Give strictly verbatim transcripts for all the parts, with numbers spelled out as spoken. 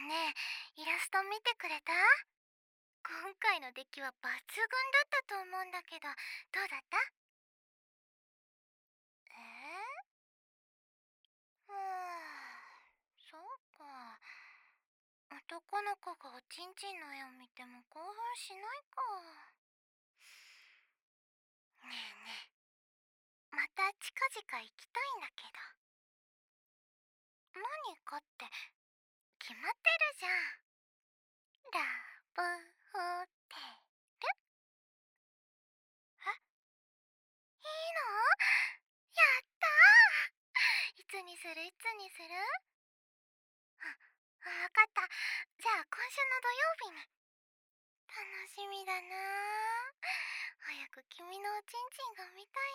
ねえ、イラスト見てくれた？今回の出来は抜群だったと思うんだけど、どうだった？えー、はあ、そうか。男の子がおちんちんの絵を見ても興奮しないか。ねえねえ、また近々行きたいんだけど。何かって決まってるじゃん。ラブホテル。え、いいの？やったー。いつにするいつにする？あ、わかった。じゃあ今週の土曜日に。楽しみだなー。早く君のおちんちんが見たい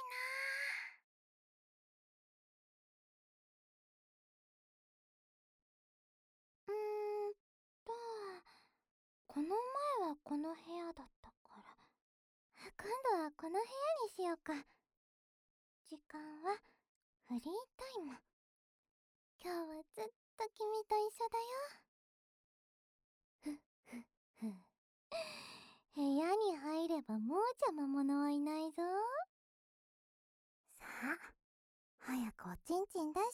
なー。うーんと、この前はこの部屋だったから、今度はこの部屋にしようか。時間はフリータイム。今日はずっと君と一緒だよ。ふっふっふ。部屋に入ればもう邪魔者はいないぞ。さあ、早くおちんちん出して。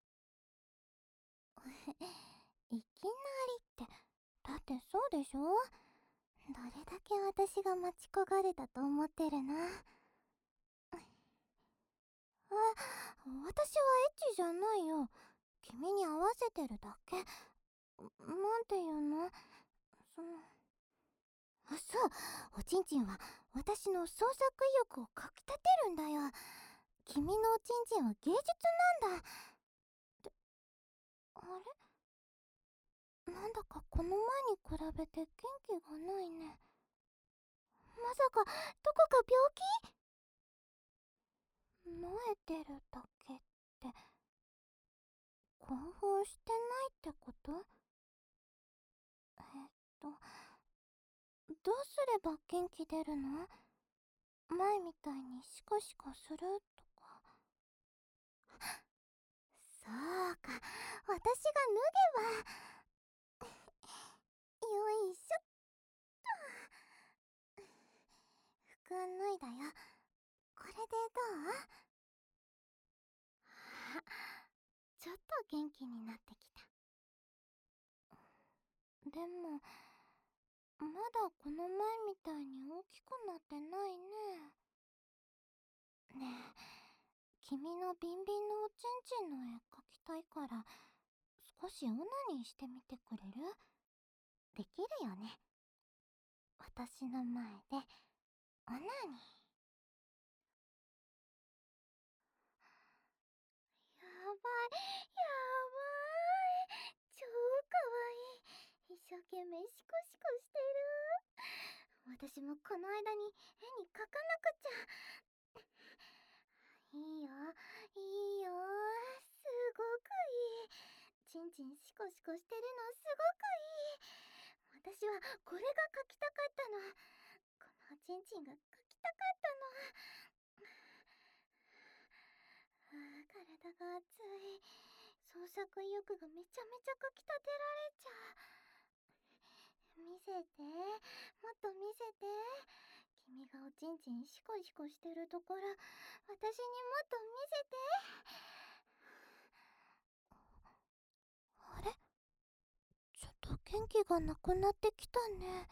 いきなりって、だってそうでしょ？どれだけ私が待ち焦がれたと思ってるの？あ、私はエッチじゃないよ。君に合わせてるだけ。なんていうの？その、あ、そう、おちんちんは私の創作意欲をかきたてるんだよ。君のおちんちんは芸術なんだ。って、あれ？なんだかこの前に比べて元気がないね。まさか、どこか病気？燃えてるだけって、興奮してないってこと？えっと、どうすれば元気出るの？前みたいにシコシコするとか。そうか、私が脱げば。よいしょっと。服脱いだよ。これでどう？あ、ちょっと元気になってきた。でも、まだこの前みたいに大きくなってないね。ねえ、君のビンビンのおちんちんの絵描きたいから、少しオナニーしてみてくれる？できるよね？私の前でオナニー。やばい、やばい。超かわいい。一生懸命シコシコしてる。私もこの間に絵に描かなくちゃ。いいよ、いいよ。すごくいい。ちんちんシコシコしてるのすごくいい。私はこれが描きたかったの。このおちんちんが描きたかったの。ああ、体が熱い。創作意欲がめちゃめちゃかきたてられちゃう。見せて、もっと見せて。君がおちんちんシコシコしてるところ、私にもっと見せて。あれ？ちょっと元気がなくなってきたね。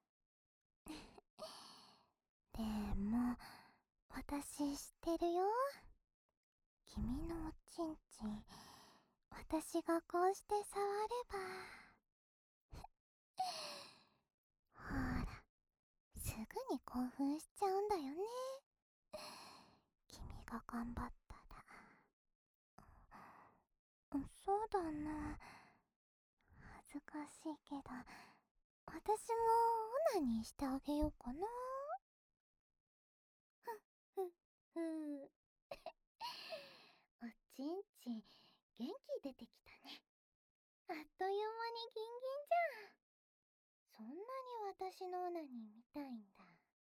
でも、私知ってるよ。君のおちんちん、私がこうして触れば。ほら、すぐに興奮しちゃうんだよね。君が頑張ったら。うん、そうだな。恥ずかしいけど、私もオナニーしてあげようかな。ふっふー。おちんちん、元気出てきたね。あっという間にギンギンじゃん。そんなに私のオナニー見たいんだ。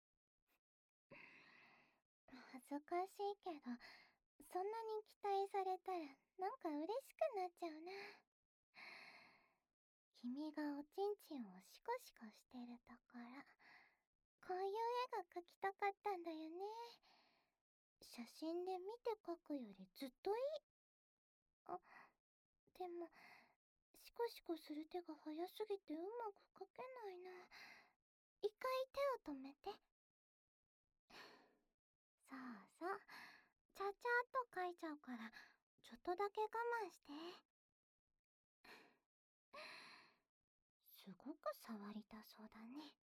恥ずかしいけど、そんなに期待されたらなんか嬉しくなっちゃうな。 君がおちんちんをシコシコしてるところ、こういう絵が描きたかったんだよね。写真で見て描くよりずっといい。あ、でも、シコシコする手が早すぎてうまく描けないな。一回手を止めて。そうそう。ちゃちゃっと描いちゃうから、ちょっとだけ我慢して。すごく触りたそうだね。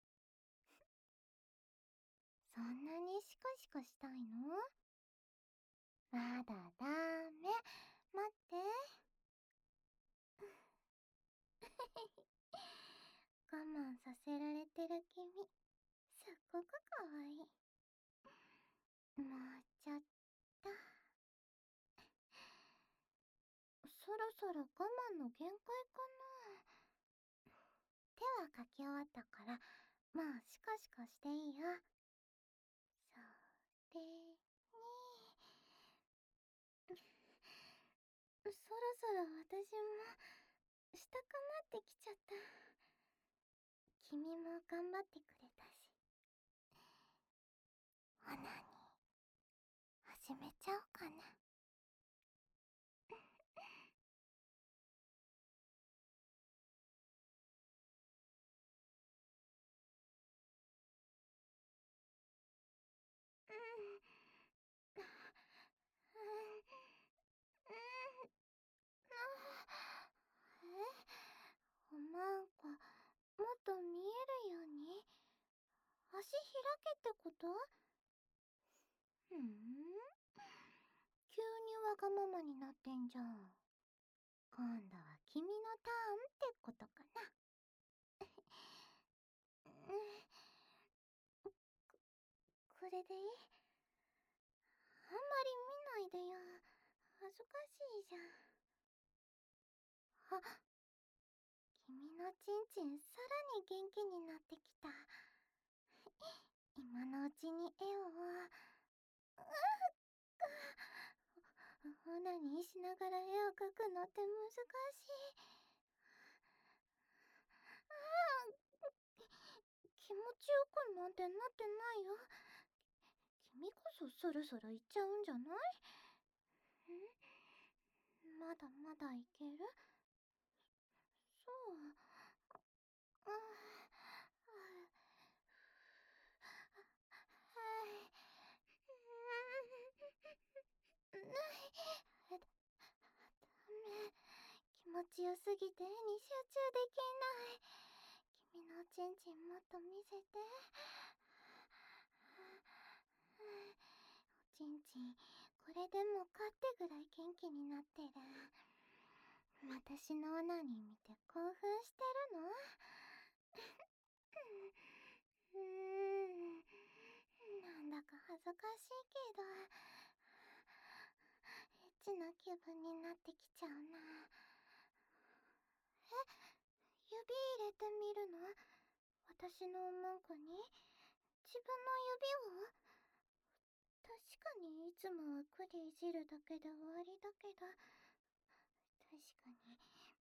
そんなにシコシコしたいの？まだダメ。待って。我慢させられてる君、すっごくかわいい。もうちょっと。そろそろ我慢の限界かな。手は描き終わったから、もうシコシコしていいよ。それにそろそろ私もしたくなってきちゃった。君も頑張ってくれたし、オナニー始めちゃおうかな。うん、うん、うん、え、なんかもっと見えるように足開けってこと？ふん、急にわがままになってんじゃん。今度は君のターンってことかな。うん、これでいい？あんまり見ないでよ。恥ずかしいじゃん。あ、君のちんちんさらに元気になってきた。今のうちに絵を。うっオナニーしながら絵を描くのって難しい。ああ、気持ちよくなんてなってないよ。君こそそろそろ行っちゃうんじゃない？ん？まだまだいける？そう。ああ、はい。うーん、ダメ。気持ちよすぎて絵に集中できない。君のおちんちんもっと見せて。おちんちん、これでもかってぐらい元気になってる。私のオナニー見て興奮してるの？うーん、なんだか恥ずかしいけど、エッチな気分になってきちゃうな。え、指入れてみるの？私の文句に自分の指を？確かにいつもはクリいじるだけで終わりだけど、確かに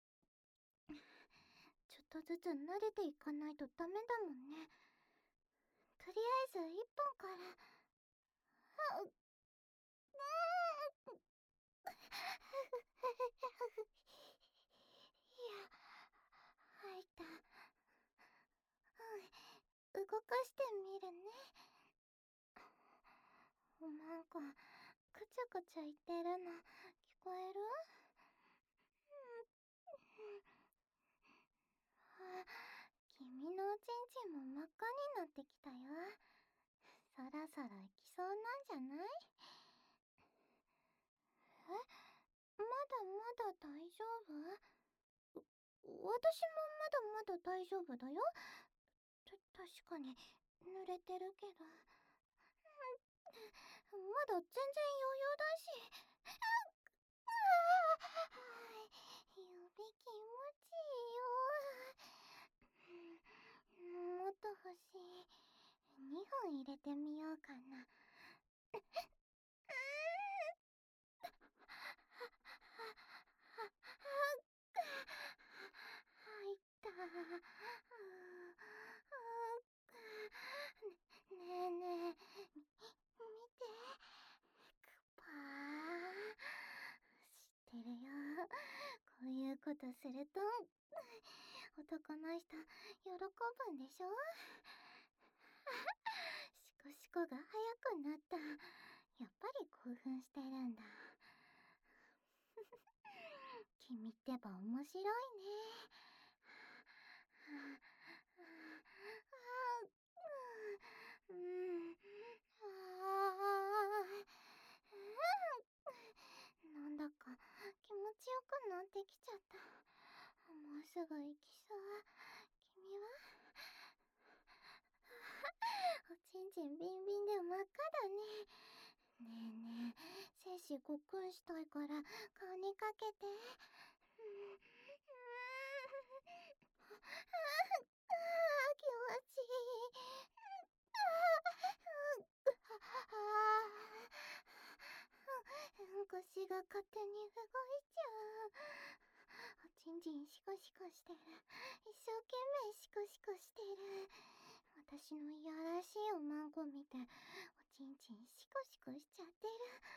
ちょっとずつ慣れていかないとダメだもんね。とりあえずいっぽんから。あっ、いや、吐いた。うん、動かしてみるね。なんかくちゃくちゃ言ってるの聞こえる？あ、君のおちんちんも真っ赤になってきたよ。そろそろ行きそうなんじゃない？え、まだまだ大丈夫？私もまだまだ大丈夫だよ。た、確かに濡れてるけど、まだ全然余裕だし。ああ、指気持ちいいよ。もっと欲しい。にほん入れてみようかな。吐ねえねえ、み、見て。クパー。知ってるよ。こういうことすると、男の人、喜ぶんでしょ？シコシコが速くなった。やっぱり興奮してるんだ。君ってば面白いね。うん。なんだか気持ちよくなってきちゃった。もうすぐ行きそう。君はおちんちんビンビンで真っ赤だね。ねえねえ、精子ごっくんしたいから顔にかけて。うん、ああ、気持ちいい。腰が勝手に動いちゃう。おちんちんシコシコしてる。一生懸命シコシコしてる。私のいやらしいおまんこ見て、おちんちんシコシコしちゃってる。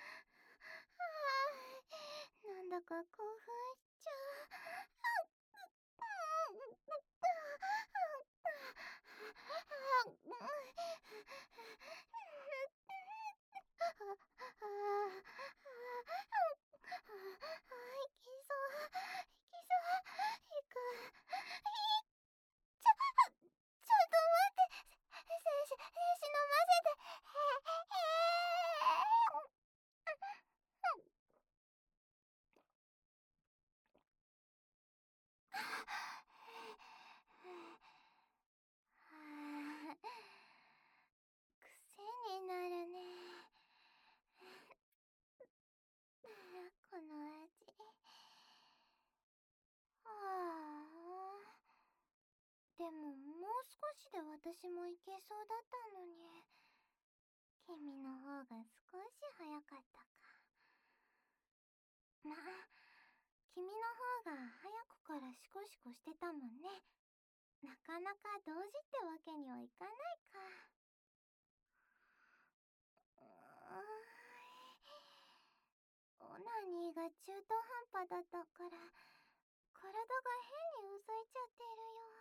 ああ、なんだか興奮しちゃう。癖になるね。この味。はあ。でももう少しで私もいけそうだったのに。君の方が少し早かったか。まあ、君の方が早くからシコシコしてたもんね。なかなか同時ってわけにはいかないか。うーん。オナニーが中途半端だったから、体が変にうずいちゃってるよ。